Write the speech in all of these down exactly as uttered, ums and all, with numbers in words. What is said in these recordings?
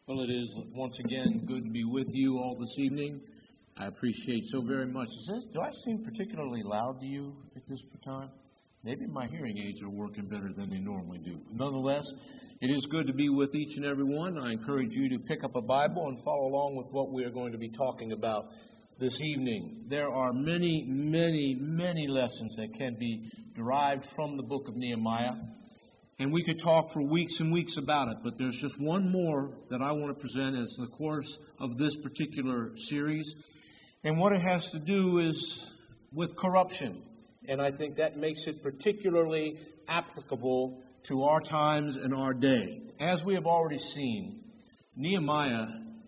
Well, it is once again good to be with you all this evening. I appreciate so very much. Is this, do I seem particularly loud to you at this time? Maybe my hearing aids are working better than they normally do. Nonetheless, it is good to be with each and every one. I encourage you to pick up a Bible and follow along with what we are going to be talking about this evening. There are many, many, many lessons that can be derived from the book of Nehemiah. And we could talk for weeks and weeks about it, but there's just one more that I want to present as the course of this particular series. And what it has to do is with corruption. And I think that makes it particularly applicable to our times and our day. As we have already seen, Nehemiah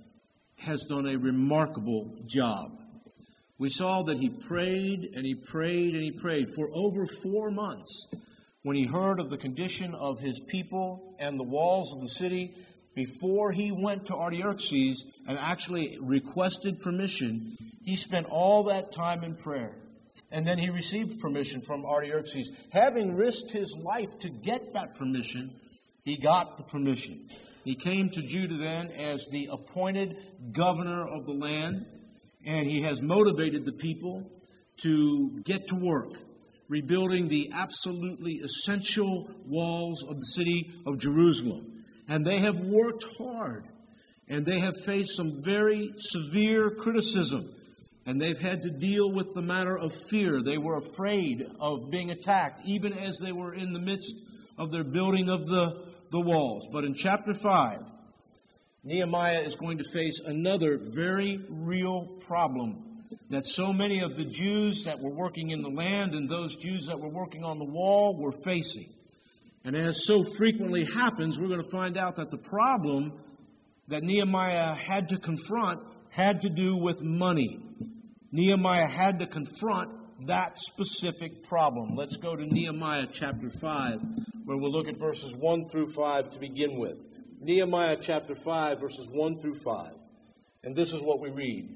has done a remarkable job. We saw that he prayed and he prayed and he prayed for over four months. When he heard of the condition of his people and the walls of the city, before he went to Artaxerxes and actually requested permission, he spent all that time in prayer. And then he received permission from Artaxerxes. Having risked his life to get that permission, he got the permission. He came to Judah then as the appointed governor of the land, and he has motivated the people to get to work, rebuilding the absolutely essential walls of the city of Jerusalem. And they have worked hard, and they have faced some very severe criticism, and they've had to deal with the matter of fear. They were afraid of being attacked, even as they were in the midst of their building of the, the walls. But in chapter five, Nehemiah is going to face another very real problem that so many of the Jews that were working in the land and those Jews that were working on the wall were facing. And as so frequently happens, we're going to find out that the problem that Nehemiah had to confront had to do with money. Nehemiah had to confront that specific problem. Let's go to Nehemiah chapter five, where we'll look at verses one through five to begin with. Nehemiah chapter five, verses one through five. And this is what we read.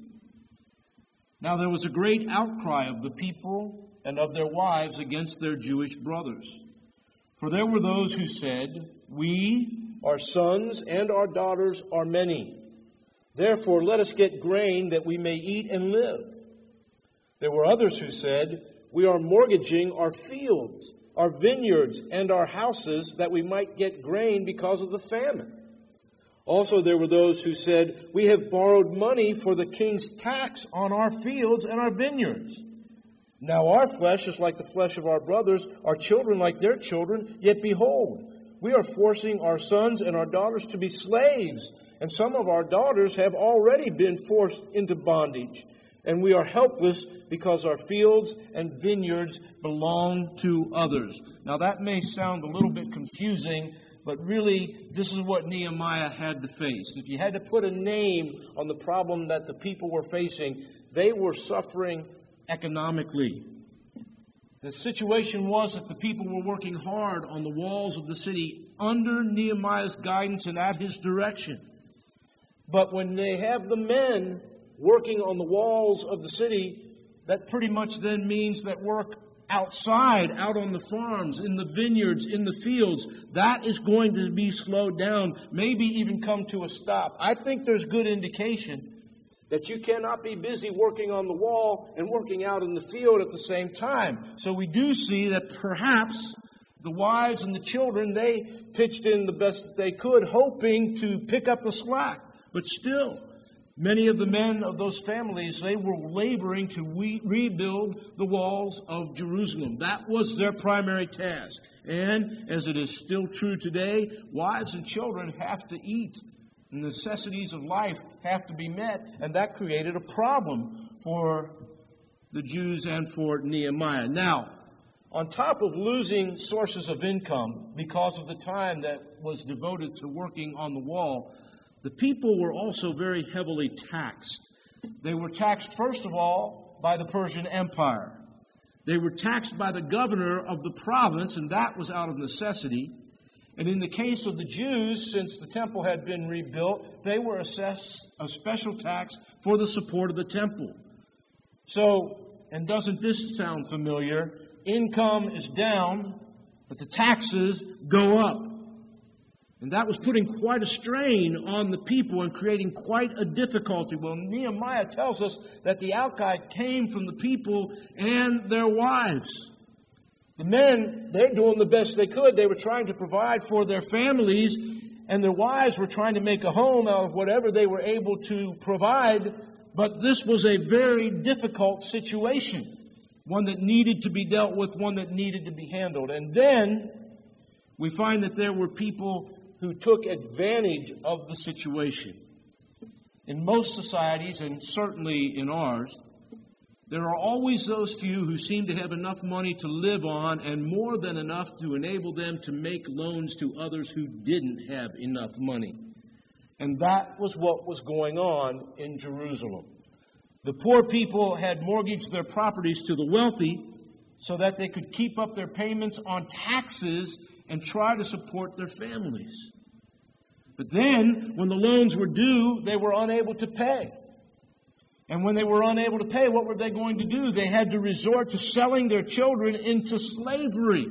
Now there was a great outcry of the people and of their wives against their Jewish brothers. For there were those who said, "We, our sons and our daughters are many. Therefore let us get grain that we may eat and live." There were others who said, "We are mortgaging our fields, our vineyards, and our houses that we might get grain because of the famine." Also there were those who said, "We have borrowed money for the king's tax on our fields and our vineyards. Now our flesh is like the flesh of our brothers, our children like their children, yet behold, we are forcing our sons and our daughters to be slaves, and some of our daughters have already been forced into bondage, and we are helpless because our fields and vineyards belong to others." Now that may sound a little bit confusing, but really, this is what Nehemiah had to face. If you had to put a name on the problem that the people were facing, they were suffering economically. The situation was that the people were working hard on the walls of the city under Nehemiah's guidance and at his direction. But when they have the men working on the walls of the city, that pretty much then means that work outside, out on the farms, in the vineyards, in the fields, that is going to be slowed down, maybe even come to a stop. I think there's good indication that you cannot be busy working on the wall and working out in the field at the same time. So we do see that perhaps the wives and the children, they pitched in the best that they could, hoping to pick up the slack. But still, many of the men of those families, they were laboring to we- rebuild the walls of Jerusalem. That was their primary task. And as it is still true today, wives and children have to eat. The necessities of life have to be met. And that created a problem for the Jews and for Nehemiah. Now, on top of losing sources of income because of the time that was devoted to working on the wall, the people were also very heavily taxed. They were taxed, first of all, by the Persian Empire. They were taxed by the governor of the province, and that was out of necessity. And in the case of the Jews, since the temple had been rebuilt, they were assessed a special tax for the support of the temple. So, and doesn't this sound familiar? Income is down, but the taxes go up. And that was putting quite a strain on the people and creating quite a difficulty. Well, Nehemiah tells us that the outcry came from the people and their wives. The men, they're doing the best they could. They were trying to provide for their families, and their wives were trying to make a home out of whatever they were able to provide. But this was a very difficult situation, one that needed to be dealt with, one that needed to be handled. And then we find that there were people who took advantage of the situation. In most societies, and certainly in ours, there are always those few who seem to have enough money to live on and more than enough to enable them to make loans to others who didn't have enough money. And that was what was going on in Jerusalem. The poor people had mortgaged their properties to the wealthy so that they could keep up their payments on taxes and try to support their families. But then, when the loans were due, they were unable to pay. And when they were unable to pay, what were they going to do? They had to resort to selling their children into slavery.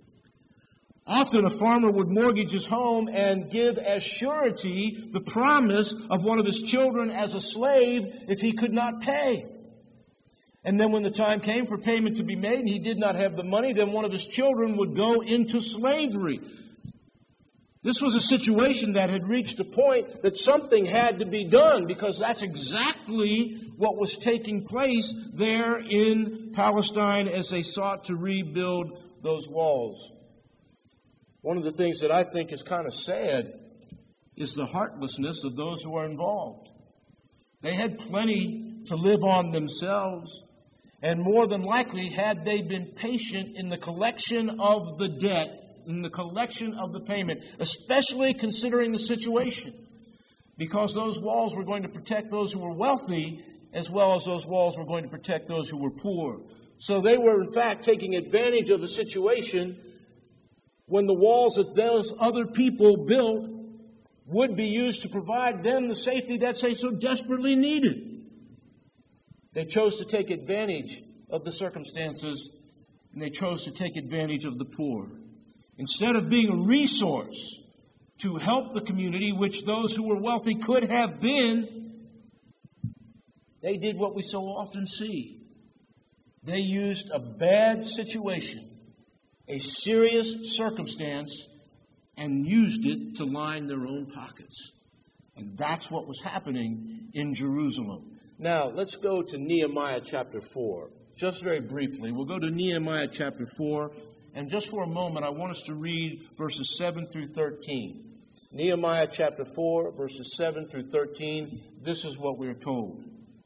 Often a farmer would mortgage his home and give as surety the promise of one of his children as a slave if he could not pay. And then when the time came for payment to be made and he did not have the money, then one of his children would go into slavery. This was a situation that had reached a point that something had to be done, because that's exactly what was taking place there in Palestine as they sought to rebuild those walls. One of the things that I think is kind of sad is the heartlessness of those who are involved. They had plenty to live on themselves, and more than likely, had they been patient in the collection of the debt, in the collection of the payment, especially considering the situation, because those walls were going to protect those who were wealthy as well as those walls were going to protect those who were poor. So they were, in fact, taking advantage of the situation when the walls that those other people built would be used to provide them the safety that they so desperately needed. They chose to take advantage of the circumstances, and they chose to take advantage of the poor. Instead of being a resource to help the community, which those who were wealthy could have been, they did what we so often see. They used a bad situation, a serious circumstance, and used it to line their own pockets. And that's what was happening in Jerusalem. Now, let's go to Nehemiah chapter four. Just very briefly, we'll go to Nehemiah chapter four. And just for a moment, I want us to read verses seven through thirteen. Nehemiah chapter four, verses seven through thirteen. This is what we are told.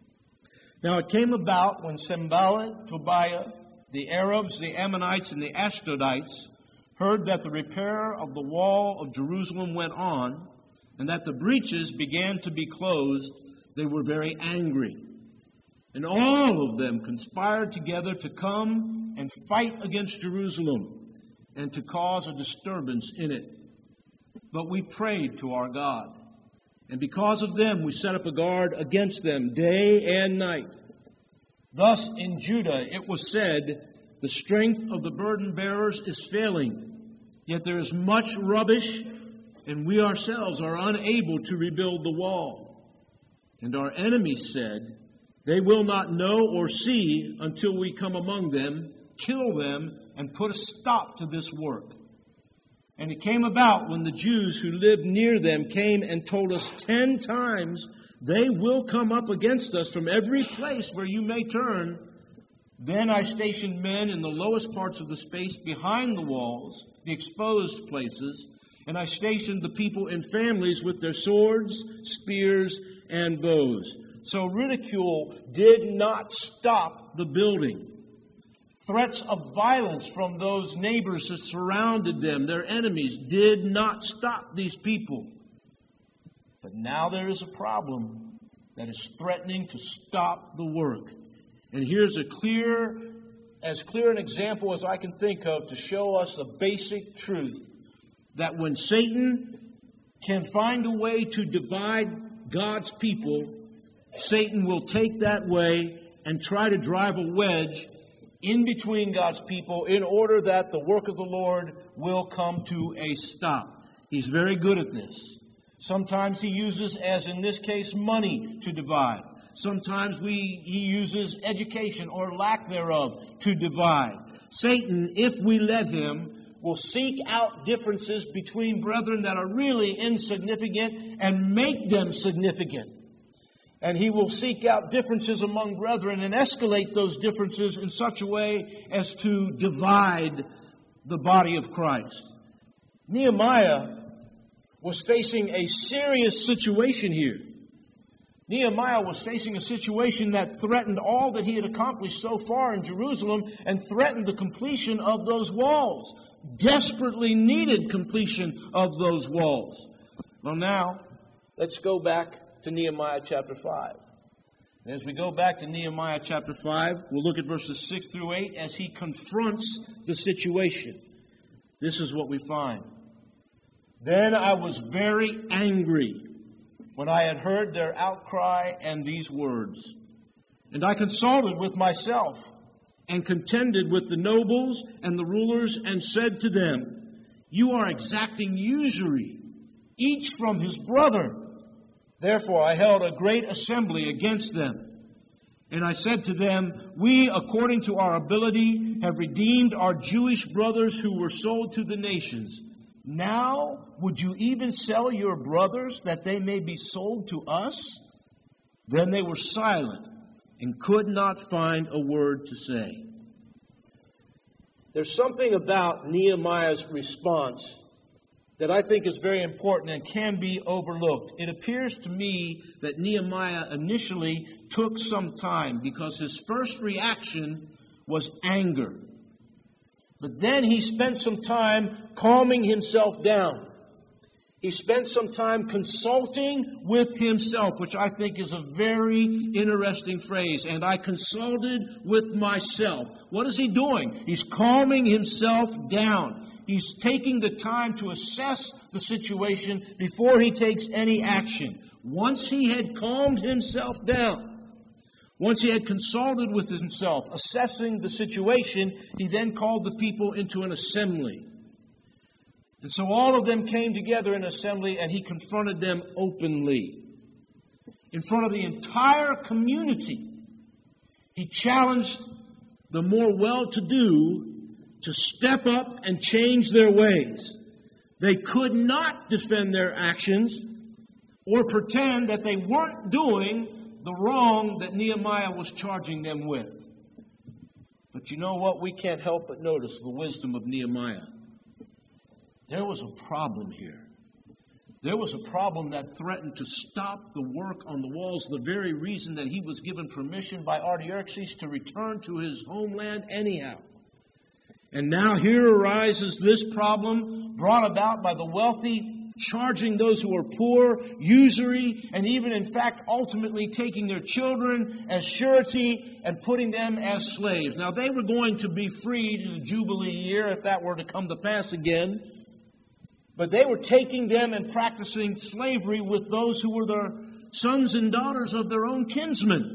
Now it came about when Sanballat, Tobiah, the Arabs, the Ammonites, and the Ashdodites heard that the repair of the wall of Jerusalem went on, and that the breaches began to be closed, they were very angry. And all of them conspired together to come and fight against Jerusalem and to cause a disturbance in it. But we prayed to our God, and because of them we set up a guard against them day and night. Thus in Judah it was said, the strength of the burden bearers is failing, yet there is much rubbish, and we ourselves are unable to rebuild the wall. And our enemies said, they will not know or see until we come among them, kill them, and put a stop to this work. And it came about when the Jews who lived near them came and told us ten times, they will come up against us from every place where you may turn. Then I stationed men in the lowest parts of the space behind the walls, the exposed places, and I stationed the people in families with their swords, spears, and bows. So ridicule did not stop the building. Threats of violence from those neighbors that surrounded them, their enemies, did not stop these people. But now there is a problem that is threatening to stop the work. And here's a clear, as clear an example as I can think of to show us the basic truth that when Satan can find a way to divide God's people, Satan will take that way and try to drive a wedge in between God's people in order that the work of the Lord will come to a stop. He's very good at this. Sometimes he uses, as in this case, money to divide. Sometimes we, he uses education or lack thereof to divide. Satan, if we let him, will seek out differences between brethren that are really insignificant and make them significant. And he will seek out differences among brethren and escalate those differences in such a way as to divide the body of Christ. Nehemiah was facing a serious situation here. Nehemiah was facing a situation that threatened all that he had accomplished so far in Jerusalem and threatened the completion of those walls. Desperately needed completion of those walls. Well, now, let's go back to Nehemiah chapter five. And as we go back to Nehemiah chapter five, we'll look at verses six through eight as he confronts the situation. This is what we find. Then I was very angry when I had heard their outcry and these words. And I consulted with myself and contended with the nobles and the rulers and said to them, you are exacting usury, each from his brother. Therefore I held a great assembly against them. And I said to them, we, according to our ability, have redeemed our Jewish brothers who were sold to the nations. Now would you even sell your brothers that they may be sold to us? Then they were silent and could not find a word to say. There's something about Nehemiah's response that I think is very important and can be overlooked. It appears to me that Nehemiah initially took some time because his first reaction was anger. But then he spent some time calming himself down. He spent some time consulting with himself, which I think is a very interesting phrase. And I consulted with myself. What is he doing? He's calming himself down. He's taking the time to assess the situation before he takes any action. Once he had calmed himself down, once he had consulted with himself, assessing the situation, he then called the people into an assembly. And so all of them came together in assembly and he confronted them openly. In front of the entire community, he challenged the more well-to-do to step up and change their ways. They could not defend their actions or pretend that they weren't doing the wrong that Nehemiah was charging them with. But you know what? We can't help but notice the wisdom of Nehemiah. There was a problem here. There was a problem that threatened to stop the work on the walls, the very reason that he was given permission by Artaxerxes to return to his homeland anyhow. And now here arises this problem brought about by the wealthy charging those who are poor, usury, and even in fact ultimately taking their children as surety and putting them as slaves. Now they were going to be freed in the Jubilee year if that were to come to pass again. But they were taking them and practicing slavery with those who were their sons and daughters of their own kinsmen.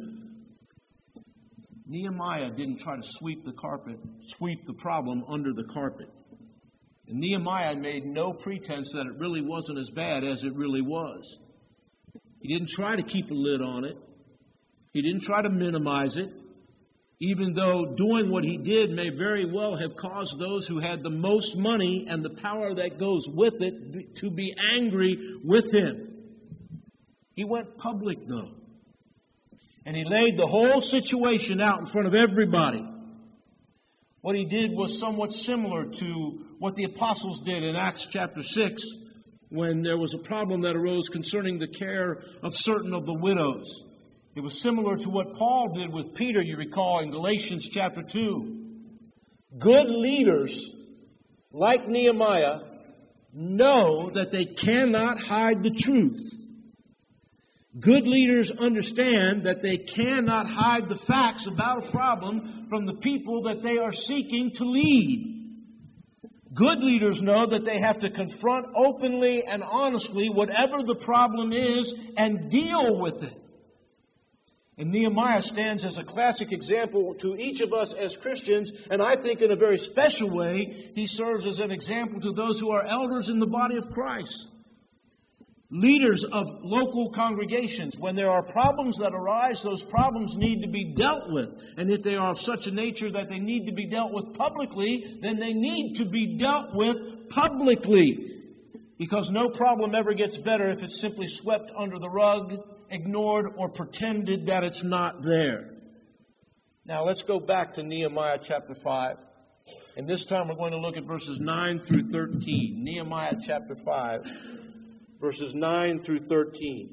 Nehemiah didn't try to sweep the carpet, sweep the problem under the carpet. And Nehemiah made no pretense that it really wasn't as bad as it really was. He didn't try to keep a lid on it. He didn't try to minimize it, even though doing what he did may very well have caused those who had the most money and the power that goes with it to be angry with him. He went public, though. And he laid the whole situation out in front of everybody. What he did was somewhat similar to what the apostles did in Acts chapter six, when there was a problem that arose concerning the care of certain of the widows. It was similar to what Paul did with Peter, you recall, in Galatians chapter two. Good leaders, like Nehemiah, know that they cannot hide the truth. Good leaders understand that they cannot hide the facts about a problem from the people that they are seeking to lead. Good leaders know that they have to confront openly and honestly whatever the problem is and deal with it. And Nehemiah stands as a classic example to each of us as Christians, and I think in a very special way, he serves as an example to those who are elders in the body of Christ. Leaders of local congregations. When there are problems that arise, those problems need to be dealt with. And if they are of such a nature that they need to be dealt with publicly, then they need to be dealt with publicly. Because no problem ever gets better if it's simply swept under the rug, ignored, or pretended that it's not there. Now let's go back to Nehemiah chapter five. And this time we're going to look at verses nine through thirteen. Nehemiah chapter five. Verses nine through thirteen.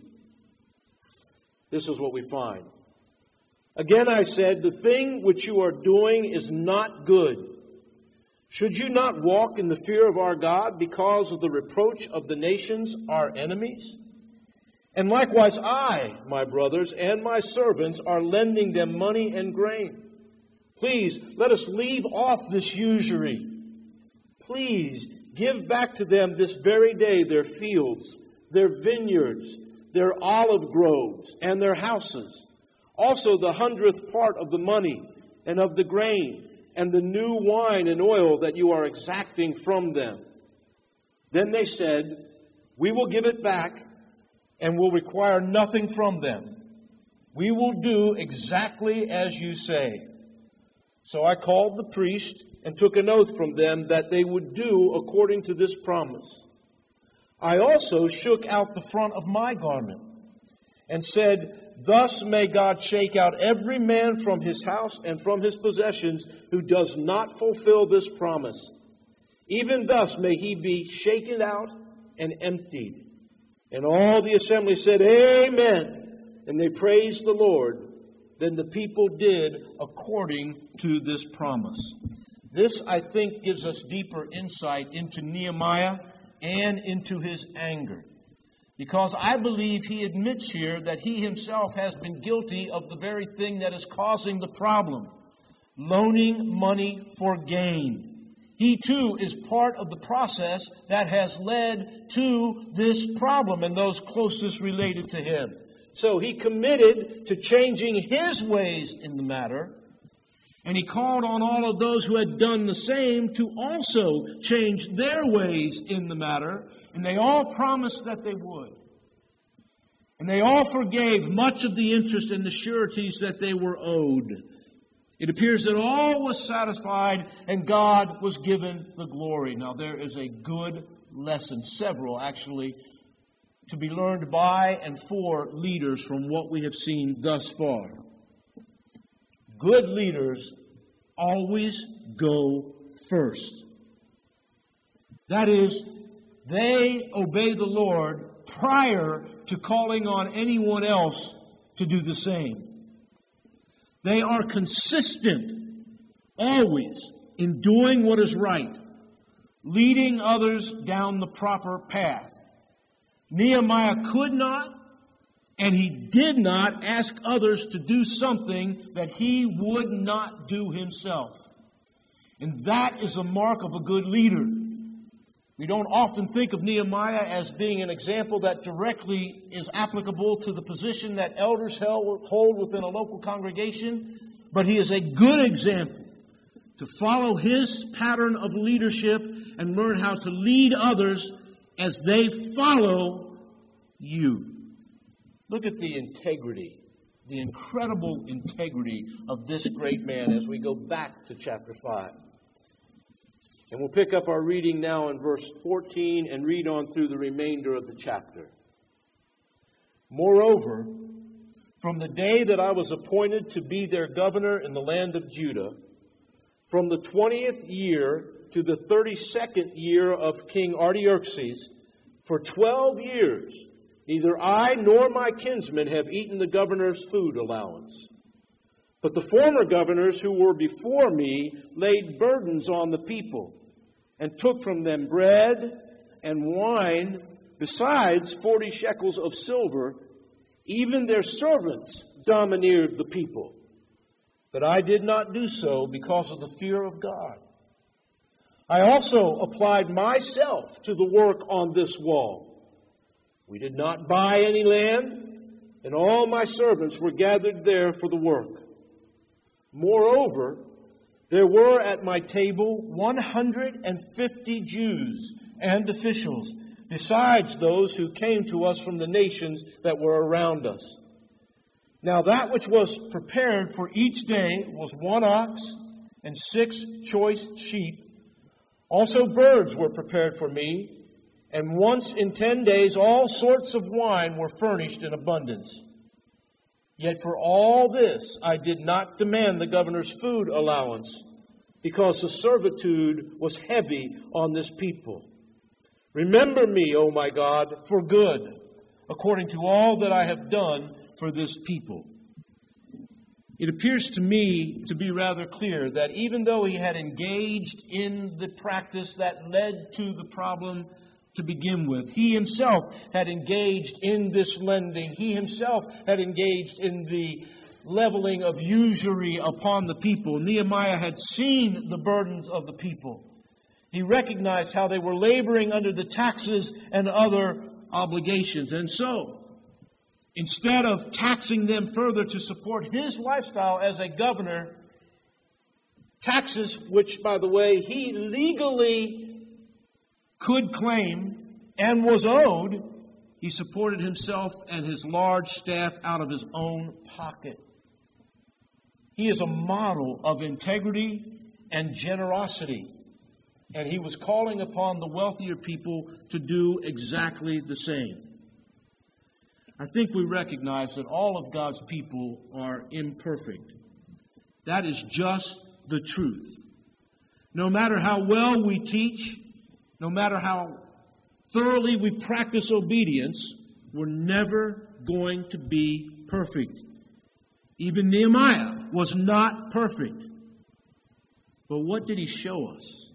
This is what we find. Again I said, the thing which you are doing is not good. Should you not walk in the fear of our God because of the reproach of the nations, our enemies? And likewise I, my brothers, and my servants are lending them money and grain. Please, let us leave off this usury. Please, give back to them this very day their fields, their vineyards, their olive groves, and their houses. Also the hundredth part of the money and of the grain, and the new wine and oil that you are exacting from them. Then they said, we will give it back, and will require nothing from them. We will do exactly as you say. So I called the priest and took an oath from them that they would do according to this promise. I also shook out the front of my garment and said, thus may God shake out every man from his house and from his possessions who does not fulfill this promise. Even thus may he be shaken out and emptied. And all the assembly said, Amen. And they praised the Lord. Then the people did according to this promise. This, I think, gives us deeper insight into Nehemiah and into his anger. Because I believe he admits here that he himself has been guilty of the very thing that is causing the problem. Loaning money for gain. He too is part of the process that has led to this problem and those closest related to him. So he committed to changing his ways in the matter. And he called on all of those who had done the same to also change their ways in the matter. And they all promised that they would. And they all forgave much of the interest and the sureties that they were owed. It appears that all was satisfied and God was given the glory. Now there is a good lesson, several actually, to be learned by and for leaders from what we have seen thus far. Good leaders always go first. That is, they obey the Lord prior to calling on anyone else to do the same. They are consistent always in doing what is right, leading others down the proper path. Nehemiah could not and he did not ask others to do something that he would not do himself. And that is a mark of a good leader. We don't often think of Nehemiah as being an example that directly is applicable to the position that elders hold within a local congregation, but he is a good example to follow his pattern of leadership and learn how to lead others as they follow you. Look at the integrity, the incredible integrity of this great man as we go back to chapter five. And we'll pick up our reading now in verse fourteen and read on through the remainder of the chapter. Moreover, from the day that I was appointed to be their governor in the land of Judah, from the twentieth year to the thirty-second year of King Artaxerxes, for twelve years, neither I nor my kinsmen have eaten the governor's food allowance. But the former governors who were before me laid burdens on the people and took from them bread and wine, besides forty shekels of silver. Even their servants domineered the people. But I did not do so because of the fear of God. I also applied myself to the work on this wall. We did not buy any land, and all my servants were gathered there for the work. Moreover, there were at my table one hundred fifty Jews and officials, besides those who came to us from the nations that were around us. Now that which was prepared for each day was one ox and six choice sheep. Also birds were prepared for me, and once in ten days all sorts of wine were furnished in abundance. Yet for all this I did not demand the governor's food allowance, because the servitude was heavy on this people. Remember me, O my God, for good, according to all that I have done for this people. It appears to me to be rather clear that even though he had engaged in the practice that led to the problem to begin with, he himself had engaged in this lending. He himself had engaged in the leveling of usury upon the people. Nehemiah had seen the burdens of the people. He recognized how they were laboring under the taxes and other obligations. And so, instead of taxing them further to support his lifestyle as a governor, taxes which, by the way, he legally could claim and was owed, he supported himself and his large staff out of his own pocket. He is a model of integrity and generosity, and he was calling upon the wealthier people to do exactly the same. I think we recognize that all of God's people are imperfect. That is just the truth. No matter how well we teach, no matter how thoroughly we practice obedience, we're never going to be perfect. Even Nehemiah was not perfect. But what did he show us?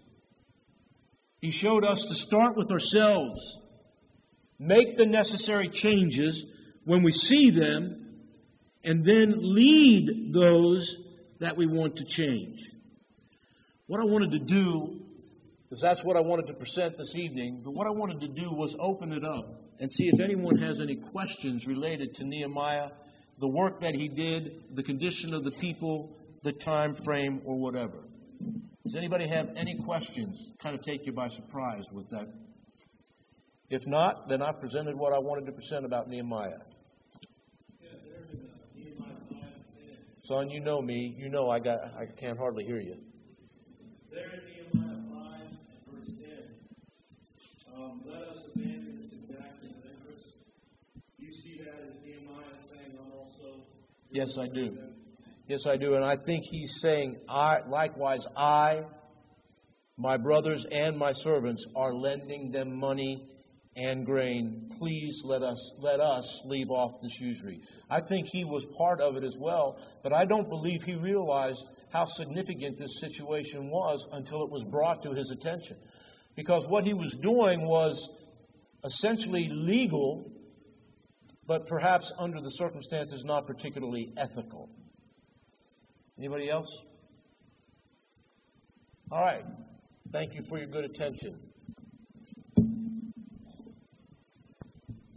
He showed us to start with ourselves, make the necessary changes when we see them, and then lead those that we want to change. What I wanted to do, because that's what I wanted to present this evening, but what I wanted to do was open it up and see if anyone has any questions related to Nehemiah, the work that he did, the condition of the people, the time frame, or whatever. Does anybody have any questions? Kind of take you by surprise with that. If not, then I presented what I wanted to present about Nehemiah. Son, you know me. You know I got. I can't hardly hear you. There in Nehemiah five, verse ten, um, let us abandon this exacting of interest. You see that as Nehemiah saying, I'm also... Yes, I do. Yes, I do. And I think he's saying, I likewise, I, my brothers and my servants, are lending them money and grain. Please let us let us leave off this usury. I think he was part of it as well, but I don't believe he realized how significant this situation was until it was brought to his attention. Because what he was doing was essentially legal, but perhaps under the circumstances not particularly ethical. Anybody else? All right. Thank you for your good attention.